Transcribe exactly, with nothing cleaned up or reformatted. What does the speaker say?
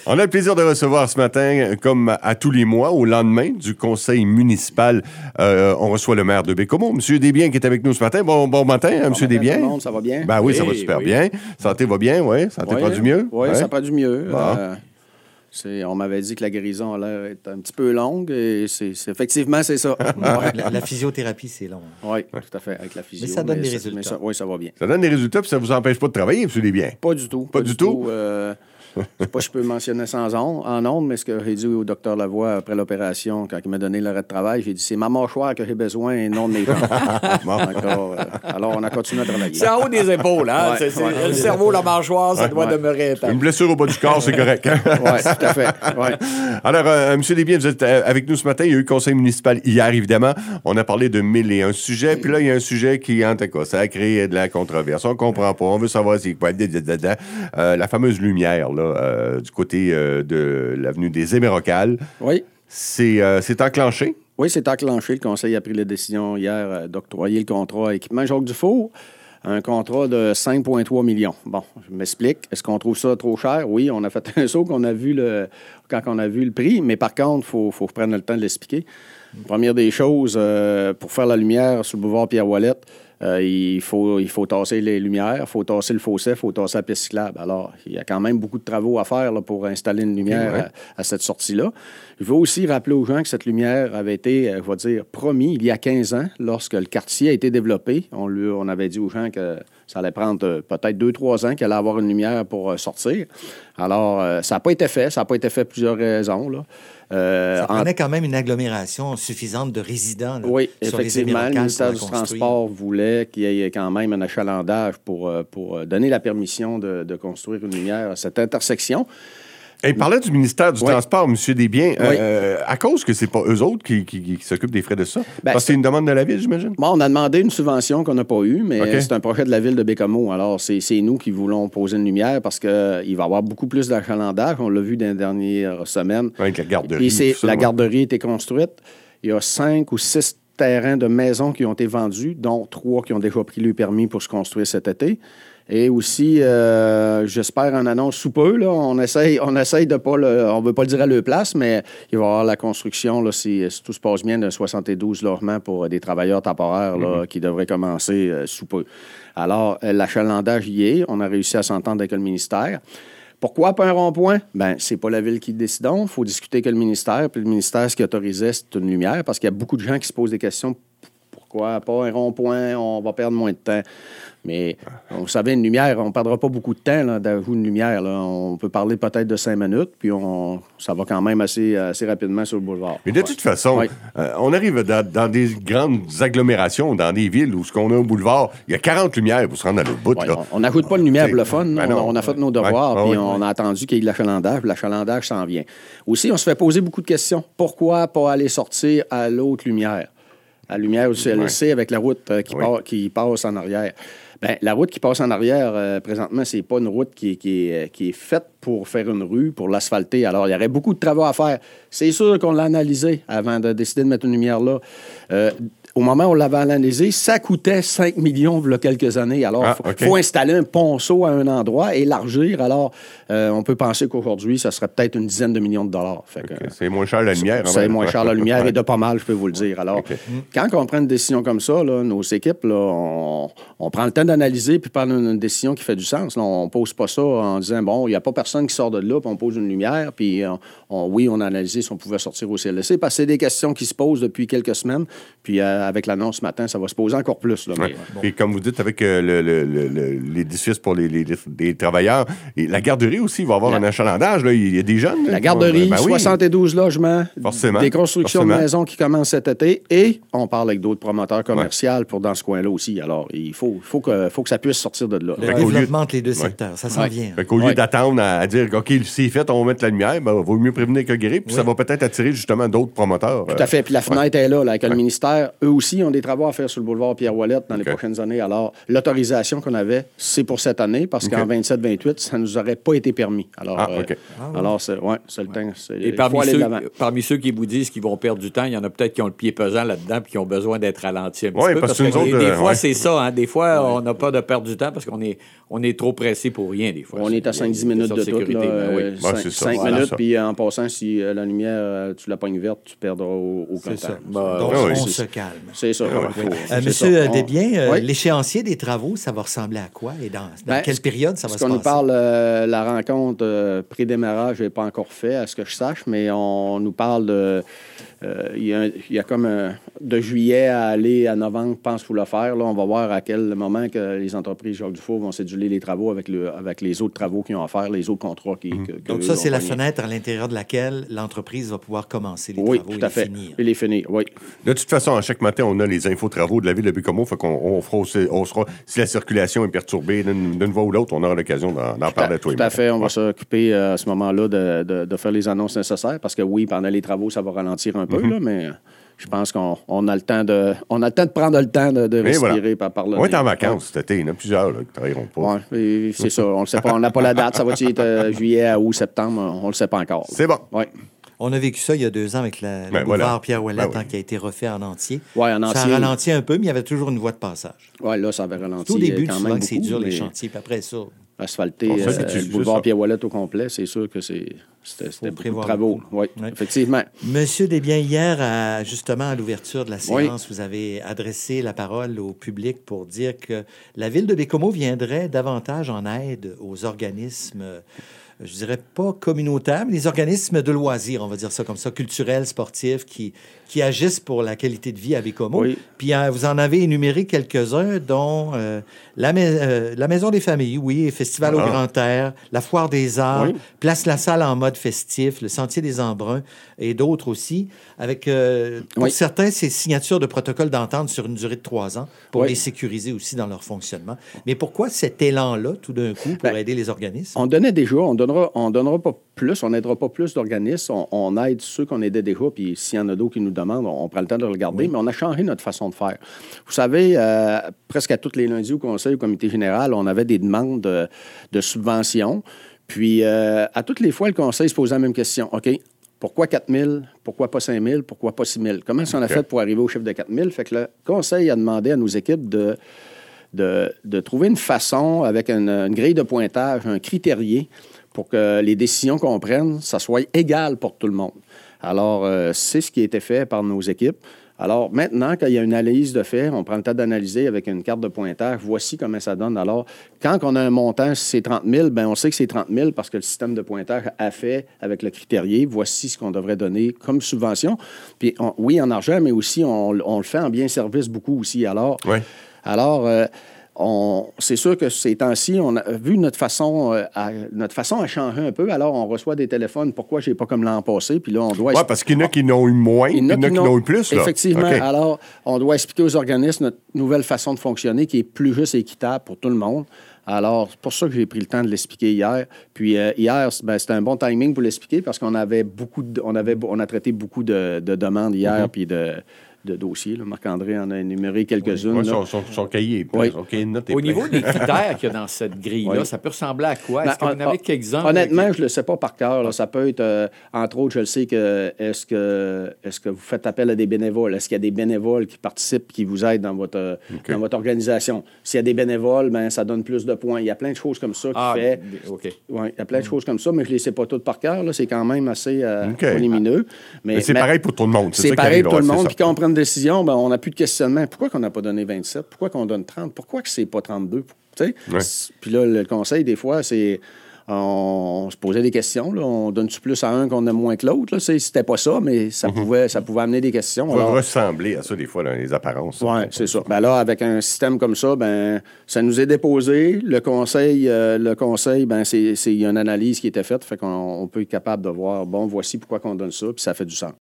On a le plaisir de recevoir ce matin, comme à tous les mois, au lendemain du conseil municipal, euh, on reçoit le maire de Baie-Comeau, M. Desbiens, qui est avec nous ce matin. Bon, bon matin, M. Desbiens. Tout le monde, ça va bien? Ben oui, oui ça va super oui. bien. Santé va bien, oui. Santé oui, prend du mieux. Oui, ouais. ça prend du mieux. Bon. Euh, c'est, on m'avait dit que la guérison a l'air d'être un petit peu longue et c'est, c'est, effectivement, c'est ça. Ouais. la, la physiothérapie, c'est long. Oui, tout à fait, avec la physio. Mais ça donne mais des ça, résultats. Mais ça, oui, ça va bien. Ça donne des résultats, puis ça ne vous empêche pas de travailler, M. Desbiens? Pas du tout. Pas, pas du tout? tout euh, je sais pas si je peux mentionner sans ondes, en ondes, mais ce que j'ai dit au docteur Lavoie après l'opération, quand il m'a donné l'arrêt de travail, j'ai dit c'est ma mâchoire que j'ai besoin et non de mes jambes. Bon, alors, euh, alors, on a continué à travailler. C'est en haut des épaules, hein? Ouais, c'est, c'est, ouais, le cerveau, la mâchoire, ça ouais, doit ouais. demeurer intact. Une blessure au bas du corps, c'est correct. Hein? Oui, tout à fait. Ouais. Alors, euh, M. Desbiens, vous êtes avec nous ce matin. Il y a eu le conseil municipal hier, évidemment. On a parlé de mille et un sujets. Puis là, il y a un sujet qui, en tout cas, ça a créé de la controverse. On comprend pas. On veut savoir c'est quoi. Euh, la fameuse lumière, là, euh, du côté euh, de l'avenue des Hémérocales. Oui. C'est, euh, c'est enclenché. Oui, c'est enclenché. Le conseil a pris la décision hier euh, d'octroyer le contrat à Équipement Jacques Dufour. Un contrat de cinq virgule trois millions. Bon, je m'explique. Est-ce qu'on trouve ça trop cher? Oui, on a fait un saut qu'on a vu le, quand on a vu le prix, mais par contre, il faut, faut prendre le temps de l'expliquer. Première des choses, euh, pour faire la lumière sur le boulevard Pierre-Ouellette, euh, il, faut, il faut tasser les lumières, il faut tasser le fossé, il faut tasser la piste cyclable. Alors, il y a quand même beaucoup de travaux à faire là, pour installer une lumière okay, ouais. à, à cette sortie-là. Je veux aussi rappeler aux gens que cette lumière avait été, je vais dire, promis il y a quinze ans, lorsque le quartier a été développé. On, lui, on avait dit aux gens que ça allait prendre euh, peut-être deux, trois ans qu'il allait avoir une lumière pour euh, sortir. Alors, euh, ça n'a pas été fait. Ça n'a pas été fait pour plusieurs raisons, là. Euh, ça prenait en... quand même une agglomération suffisante de résidents. Là, oui, sur effectivement. Les le ministère du Transport voulait qu'il y ait quand même un achalandage pour, pour donner la permission de, de construire une lumière à cette intersection. Et parlant du ministère du oui. Transport, M. Desbiens, oui. euh, à cause que c'est pas eux autres qui, qui, qui s'occupent des frais de ça, ben, parce que c'est une demande de la Ville, j'imagine? Bon, on a demandé une subvention qu'on n'a pas eue, mais okay. c'est un projet de la Ville de Baie-Comeau. Alors, c'est, c'est nous qui voulons poser une lumière parce qu'il va y avoir beaucoup plus d'achalandage. On l'a vu dans les dernières semaines. Avec la garderie. Et c'est, ça, la ouais. garderie a été construite. Il y a cinq ou six terrains de maisons qui ont été vendus, dont trois qui ont déjà pris le permis pour se construire cet été. Et aussi, euh, j'espère en annonce sous peu, là, on essaye, on essaye de pas le... On ne veut pas le dire à leur place, mais il va y avoir la construction, là, si, si tout se passe bien, de soixante-douze logements pour des travailleurs temporaires là, mm-hmm. qui devraient commencer euh, sous peu. Alors, euh, l'achalandage y est. On a réussi à s'entendre avec le ministère. Pourquoi pas un rond-point? Bien, c'est pas la Ville qui décide. Il faut discuter avec le ministère. Puis le ministère, ce qui autorisait, c'est une lumière, parce qu'il y a beaucoup de gens qui se posent des questions. Pourquoi pas un rond-point? On va perdre moins de temps. Mais vous savez, une lumière, on ne perdra pas beaucoup de temps là, d'ajout une lumière. Là. On peut parler peut-être de cinq minutes, puis on, ça va quand même assez, assez rapidement sur le boulevard. Mais de toute ouais. façon, ouais. euh, on arrive dans, dans des grandes agglomérations, dans des villes où ce qu'on a au boulevard, il y a quarante lumières pour se rendre à l'autre bout. Ouais, là. On n'ajoute pas de lumière pour le fun. Ben on, on a fait nos devoirs, ouais, puis ouais, on ouais. a attendu qu'il y ait de l'achalandage, puis l'achalandage s'en vient. Aussi, on se fait poser beaucoup de questions. Pourquoi pas aller sortir à l'autre lumière? À la lumière du C L S C ouais. avec la route euh, qui, oui. part, qui passe en arrière. Bien, la route qui passe en arrière, euh, présentement, c'est pas une route qui, qui, est, qui est faite pour faire une rue, pour l'asphalter. Alors, il y aurait beaucoup de travaux à faire. C'est sûr qu'on l'a analysé avant de décider de mettre une lumière là. Euh, au moment où on l'avait analysé, ça coûtait cinq millions il y a quelques années. Alors, il ah, faut, okay. faut installer un ponceau à un endroit, élargir. Alors, euh, on peut penser qu'aujourd'hui, ça serait peut-être une dizaine de millions de dollars. Fait que, okay. C'est moins cher la lumière. C'est, c'est moins cher la lumière et de pas mal, je peux vous le dire. Alors, okay. quand on prend une décision comme ça, là, nos équipes, là, on, on prend le temps d'analyser puis prendre une, une décision qui fait du sens. Là, on ne pose pas ça en disant, bon, il n'y a pas personne qui sort de là, puis on pose une lumière, puis on, on, oui, on a analysé si on pouvait sortir au C L S C, parce que c'est des questions qui se posent depuis quelques semaines, puis euh, avec l'annonce ce matin, ça va se poser encore plus. Là, mais, ouais. bon. Et comme vous dites, avec euh, le, le, le, l'édifice pour les, les, les travailleurs, et la garderie aussi va avoir la... un achalandage. Là. Il y a des jeunes. La garderie, ben oui. soixante-douze logements, Forcément. des constructions Forcément. de maisons qui commencent cet été, et on parle avec d'autres promoteurs commerciaux ouais. pour dans ce coin-là aussi. Alors, il faut, faut, que, faut que ça puisse sortir de là. Le fait développement entre les deux secteurs, ouais. ça s'en ouais. vient. Fait qu'au lieu ouais. d'attendre à, à dire, OK, c'est fait, on va mettre la lumière, ben, vaut mieux prévenir que guérir, puis ouais. ça va peut-être attirer justement d'autres promoteurs. Tout à fait. Puis la fenêtre ouais. est là, là avec ouais. le ministère. Eux aussi ont des travaux à faire sur le boulevard Pierre-Ouellette dans OK. les prochaines années. Alors, l'autorisation qu'on avait, c'est pour cette année, parce OK. qu'en vingt-sept vingt-huit, ça ne nous aurait pas été permis. Alors, Ah, euh, OK. alors c'est, ouais, c'est le temps. C'est, Et il parmi faut aller de ceux, l'avant. parmi ceux qui vous disent qu'ils vont perdre du temps, il y en a peut-être qui ont le pied pesant là-dedans puis qui ont besoin d'être ralentis un petit Oui, peu. parce que nous des, autres, des euh, fois, ouais. c'est ça. Hein, des fois, on n'a pas de perdre du temps parce qu'on est, on est trop pressé pour rien, des fois. On est à cinq dix minutes de tout. sécurité. Là, Ben oui. euh, Ouais, cinq c'est ça. cinq Voilà minutes, ça. puis euh, en passant, si euh, la lumière, euh, tu la pognes verte, tu perdras au- aucun C'est temps. ça. Bah, Donc, ah oui. on C'est- se calme. C'est ça. Ah ouais, oui. faut- Euh, c'est Monsieur ça. On- Desbiens, euh, Oui. l'échéancier des travaux, ça va ressembler à quoi et dans, dans Ben, quelle ce- période ça va Ce se qu'on passer? nous parle, euh, la rencontre euh, pré-démarrage n'est pas encore fait, à ce que je sache, mais on nous parle de. euh, Il y, a un- il y a comme un- de juillet à aller à novembre, je pense, pour le faire. Là, on va voir à quel moment que les entreprises Jacques Dufault vont céduler les travaux avec, le, avec les autres travaux qu'ils ont à faire, les autres contrats qui. que- que Donc, eux ça, ont c'est la pognés. fenêtre à l'intérieur de laquelle l'entreprise va pouvoir commencer les Oui, travaux tout et à les fait. finir. Et les finir, oui. De toute façon, à chaque matin, on a les infos travaux de la ville de Bécomo. Fait qu'on on fera aussi, on sera, si la circulation est perturbée d'une d'une voie ou l'autre, on aura l'occasion d'en, d'en parler à toi et Tout à moi. fait. On va Ouais. s'occuper euh, à ce moment-là de, de- de faire les annonces nécessaires parce que oui, pendant les travaux, ça va ralentir un peu, Mm-hmm. là, mais je pense qu'on on a le temps de on a le temps de prendre le temps de, de Et respirer voilà. par, par là. On est en vacances cet été. Il y en a plusieurs là, qui ne travailleront pas. Oui, et c'est ça. On ne sait pas. On n'a pas la date. Ça va être euh, juillet à août, septembre? On ne le sait pas encore. C'est bon. Oui. On a vécu ça il y a deux ans avec la, le Ben, boulevard voilà. Pierre-Ouellette Ben oui. hein, qui a été refait en entier. Ouais, en Ça a entier. ralenti un peu, mais il y avait toujours une voie de passage. Oui, là, ça avait ralenti. Tout au début, euh, quand souvent même que c'est beaucoup, dur, les mais chantiers. Puis après ça, Asphalter Bon, ça, euh, c'est le juste boulevard ça. Pierre-Ouellette au complet, c'est sûr que c'est, c'était, c'était beaucoup de prévoir travaux. beaucoup. Oui, Ouais. effectivement. Monsieur Desbiens, hier, à- justement, à l'ouverture de la Oui. séance, vous avez adressé la parole au public pour dire que la ville de Bécomo viendrait davantage en aide aux organismes, euh, je dirais pas communautaires, mais les organismes de loisirs, on va dire ça comme ça, culturels, sportifs, qui, qui agissent pour la qualité de vie à Bécomo. Oui. Puis euh, vous en avez énuméré quelques-uns, dont euh, la, mais- euh, la Maison des Familles, oui, Festival Ah. au Grand Air, la Foire des Arts, Oui. Place La Salle en mode festif, le Sentier des Embruns et d'autres aussi, avec, euh, pour Oui. certains, ces signatures de protocole d'entente sur une durée de trois ans pour Oui. les sécuriser aussi dans leur fonctionnement. Mais pourquoi cet élan-là, tout d'un coup, pour Ben, aider les organismes? On donnait déjà, on donnera, on donnera pas plus, on n'aidera pas plus d'organismes. On, on aide ceux qu'on aidait déjà, puis s'il y en a d'autres qui nous demandent, on, on prend le temps de regarder, mais on a changé notre façon de faire. Vous savez, euh, presque à tous les lundis au conseil, au comité général, on avait des demandes de, de subventions. Puis, euh, à toutes les fois, le conseil se posait la même question. OK, pourquoi quatre mille? Pourquoi pas cinq mille? Pourquoi pas six mille? Comment est-ce qu'on a OK. fait pour arriver au chiffre de quatre mille? Fait que le conseil a demandé à nos équipes de de, de trouver une façon, avec une, une grille de pointage, un critérié, pour que les décisions qu'on prenne, ça soit égal pour tout le monde. Alors, euh, c'est ce qui a été fait par nos équipes. Alors, maintenant, quand il y a une analyse de fait, on prend le temps d'analyser avec une carte de pointage. Voici comment ça donne. Alors, quand on a un montant, si c'est trente mille, bien, on sait que c'est trente mille parce que le système de pointage a fait avec le critérié. Voici ce qu'on devrait donner comme subvention. Puis, on- oui, en argent, mais aussi, on, on le fait en bien service beaucoup aussi. Alors, Oui. alors, euh, on, c'est sûr que ces temps-ci, on a vu notre façon, euh, à, notre façon à changer un peu. Alors, on reçoit des téléphones. Pourquoi j'ai pas comme l'an passé? Puis là, on doit... Oui, parce qu'il y en a qui n'ont eu moins, puis il y en a qui n'ont eu plus. Là. Effectivement. OK. Alors, on doit expliquer aux organismes notre nouvelle façon de fonctionner qui est plus juste et équitable pour tout le monde. Alors, c'est pour ça que j'ai pris le temps de l'expliquer hier. Puis euh, hier, c- ben, c'était un bon timing pour l'expliquer parce qu'on avait beaucoup de, on avait on a traité beaucoup de, de demandes hier Mm-hmm. puis de, de dossiers. là. Marc-André en a énuméré quelques-unes. Ouais, là. son, son, son cahier est plein. Oui. Son cahier de notes est Au plein. niveau des critères qu'il y a dans cette grille-là, Oui. ça peut ressembler à quoi? Est-ce Ben, que vous en hon- avez quelques-uns? Honnêtement, qui- je ne le sais pas par cœur. là. Ça peut être, euh, entre autres, je le sais que est-ce que est-ce que vous faites appel à des bénévoles? Est-ce qu'il y a des bénévoles qui participent, qui vous aident dans votre, euh, OK. dans votre organisation? S'il y a des bénévoles, ben, ça donne plus de points. Il y a plein de choses comme ça qui Ah, fait. OK. Oui, il y a plein de choses comme ça, mais je ne les sais pas toutes par cœur. là. C'est quand même assez euh, OK. volumineux. Mais c'est pareil pour tout le monde. C'est ça qui pareil arrive, pour tout le ouais, monde. c'est Puis ça. quand on prend une décision, ben, on n'a plus de questionnement. Pourquoi qu'on n'a pas donné vingt-sept? Pourquoi qu'on donne trente? Pourquoi que c'est pas trente-deux? Tu sais? Ouais. C'est- Puis là, le conseil, des fois, c'est... On, on se posait des questions. Là. On donne-tu plus à un qu'on aime moins que l'autre? Là? C'est- C'était pas ça, mais ça, pouvait, ça pouvait amener des questions. Ça va Alors, ressembler à ça, des fois, dans les apparences. oui, c'est ça. Ben là, avec un système comme ça, ben ça nous est déposé. Le conseil, euh, le conseil, ben c'est c'est- il y a une analyse qui était faite, fait qu'on on peut être capable de voir, bon, voici pourquoi qu'on donne ça, puis ça fait du sens.